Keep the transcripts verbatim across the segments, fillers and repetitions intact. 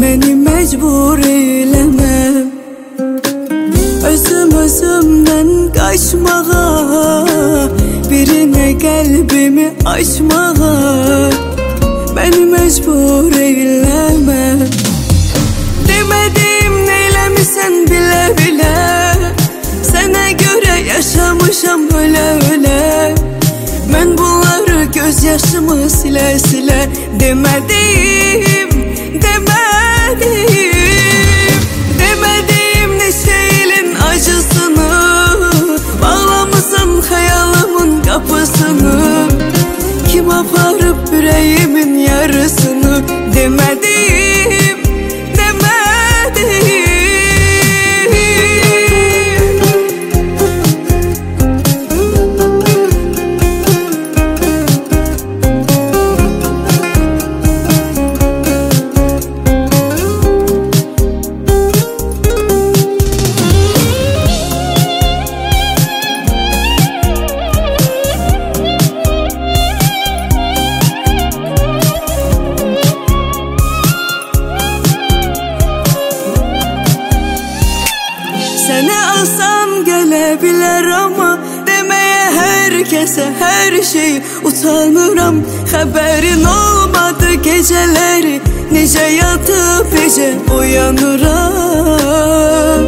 məni məcbur eyləmə. Özüm özümdən qaçmağa, birinə qəlbimi açmağa, məni məcbur eyləmə. Demədim neyləmisən bilə bilə, sənə görə yaşamışam ölə ölə. Mən bunları göz yaşımı silə silə demədim, demədim. Demədim neçə ilin acısını, bağlamısan xəyalımın qapısını. Kim aparıb ürəyimin yarısını, demədim, demədim. Sənə alsam gələ bilər amma, deməyə hər kəsə hər şey utanıram. Xəbərin olmadı gecələri, necə yatıb necə uyanıram.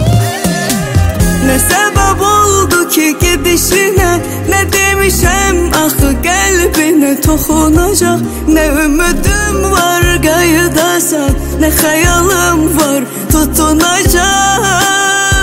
Nə səbəb oldu ki gedişinə, nə demişəm axı qəlbinə toxunacaq. Nə ümidim var qayıdasan, nə xəyalım var tutunacaq.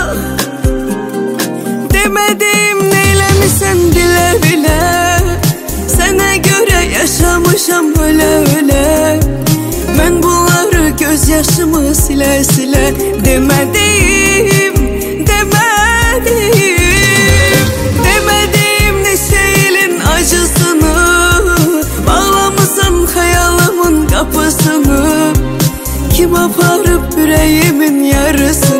Demədim neyləmisən bilə bilə, sənə görə yaşamışam ölə ölə. Mən bunları göz yaşımı silə silə demədim, demədim. Demədim neçə ilin acısını, bağlamısan xəyalımın qapısını. Kim aparıb ürəyimin yarısı,